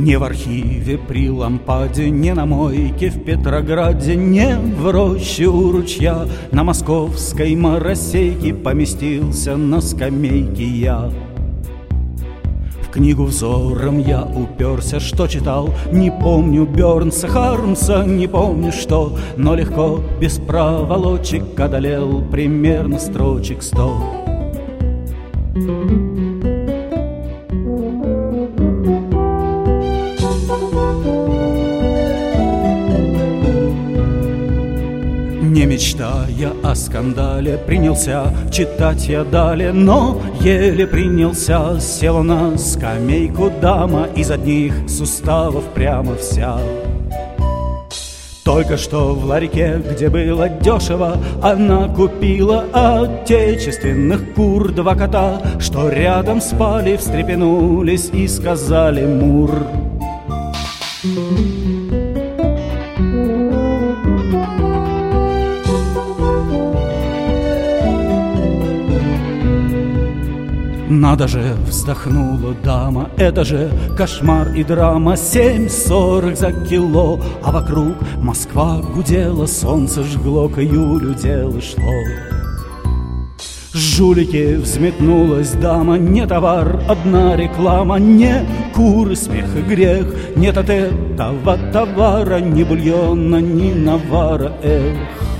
Не в архиве при лампаде, не на мойке в Петрограде, не в роще у ручья на московской моросейке поместился на скамейке я. В книгу взором я уперся, что читал, не помню Бёрнса, Хармса, не помню что, но легко, без проволочек одолел примерно строчек 100. Не мечтая о скандале, принялся читать я далее, но еле принялся. Села на скамейку дама из одних суставов прямо вся. Только что в ларьке, где было дешево, она купила отечественных кур 2 кота, что рядом спали, встрепенулись и сказали мур. Надо же, вздохнула дама, это же кошмар и драма. 7,40 за кило, а вокруг Москва гудела, солнце жгло, к июлю дело шло. Жулики, взметнулась дама, не товар, одна реклама, не куры, смех и грех, нет от этого товара ни бульона, ни навара, эх.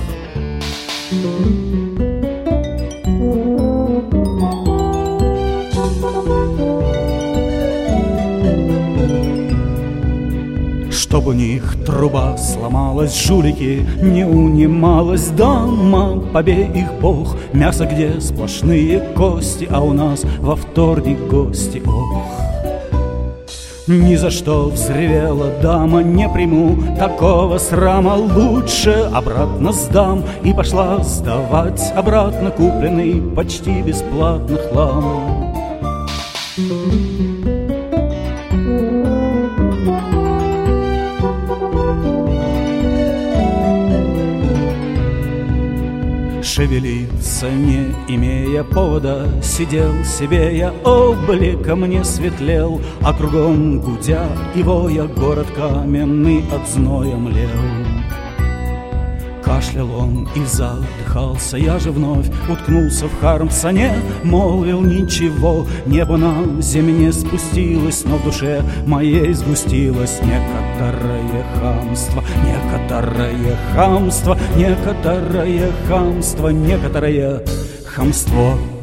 Чтоб у них труба сломалась, жулики не унималась. Дама, побей их бог, мясо где сплошные кости, а у нас во вторник гости, ох. Ни за что взревела дама, не приму такого срама, лучше обратно сдам. И пошла сдавать обратно купленный почти бесплатно хлам. Шевелиться не имея повода, сидел себе я, облика мне светлел, а кругом гудя и воя город каменный от зноя млел. Кашлял он и задыхался, я же вновь уткнулся в Хармса, не молвил ничего, небо на земле спустилось, но в душе моей сгустилось некоторое хамство, некоторое хамство, некоторое хамство, некоторое хамство.